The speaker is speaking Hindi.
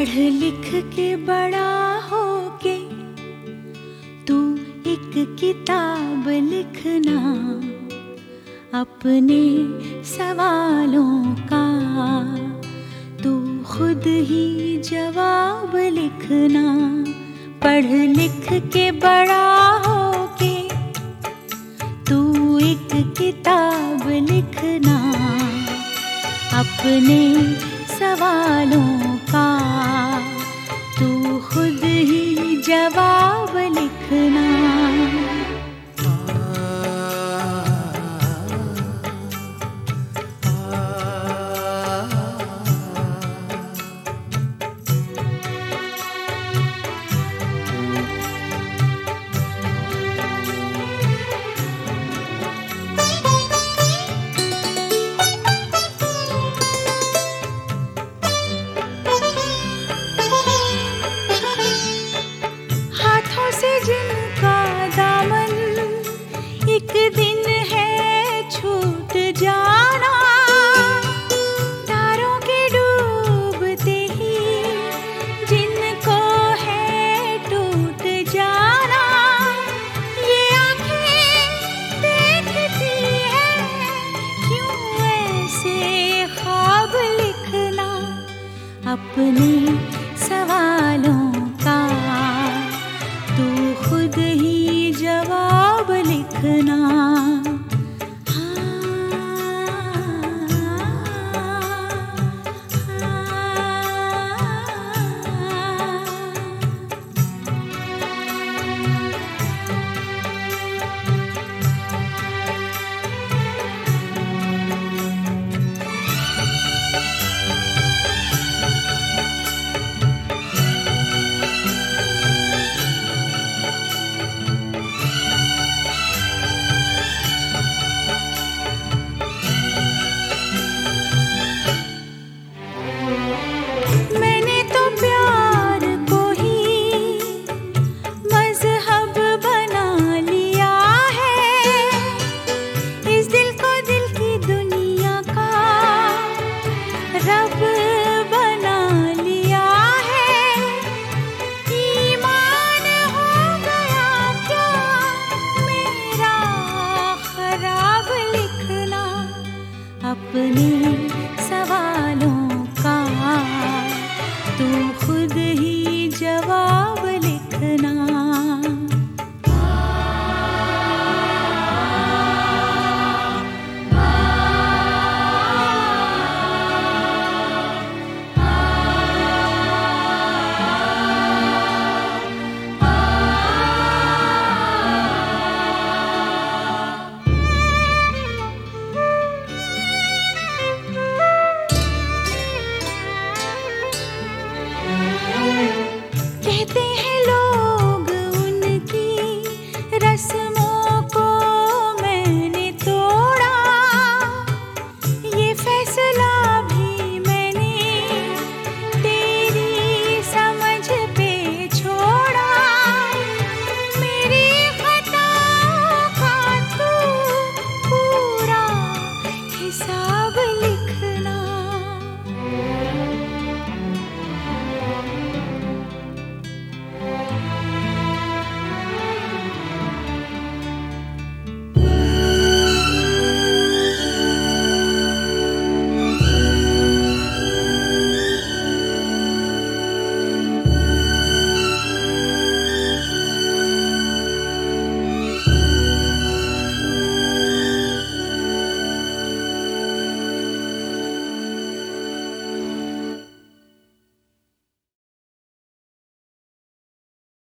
पढ़ लिख के बड़ा होके तू एक किताब लिखना, अपने सवालों का तू खुद ही जवाब लिखना। पढ़ लिख के बड़ा होके तू एक किताब लिखना, अपने सवालों का तू खुद ही जवाब लिखना। जिनका दामन एक दिन है छूट जाना, तारों के डूबते ही जिनको है टूट जाना। ये आंखें देखती है क्यों ऐसे ख्वाब लिखना, अपने सवालों का तू खुद ही जवाब लिखना। मैंने तो प्यार को ही मजहब बना लिया है, इस दिल को दिल की दुनिया का रब